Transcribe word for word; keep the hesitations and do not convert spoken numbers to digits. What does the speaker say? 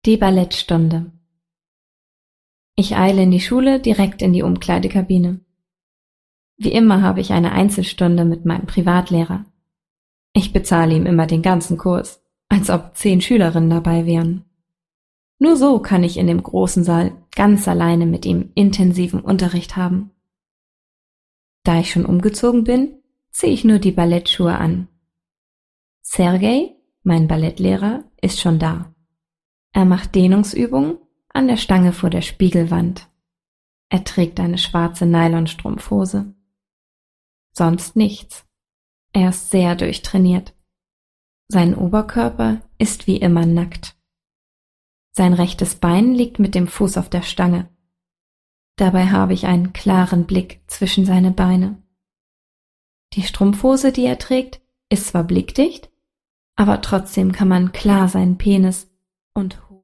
Die Ballettstunde. Ich eile in die Schule direkt in die Umkleidekabine. Wie immer habe ich eine Einzelstunde mit meinem Privatlehrer. Ich bezahle ihm immer den ganzen Kurs, als ob zehn Schülerinnen dabei wären. Nur so kann ich in dem großen Saal ganz alleine mit ihm intensiven Unterricht haben. Da ich schon umgezogen bin, ziehe ich nur die Ballettschuhe an. Sergei, mein Ballettlehrer, ist schon da. Er macht Dehnungsübungen an der Stange vor der Spiegelwand. Er trägt eine schwarze Nylonstrumpfhose. Sonst nichts. Er ist sehr durchtrainiert. Sein Oberkörper ist wie immer nackt. Sein rechtes Bein liegt mit dem Fuß auf der Stange. Dabei habe ich einen klaren Blick zwischen seine Beine. Die Strumpfhose, die er trägt, ist zwar blickdicht, aber trotzdem kann man klar seinen Penis und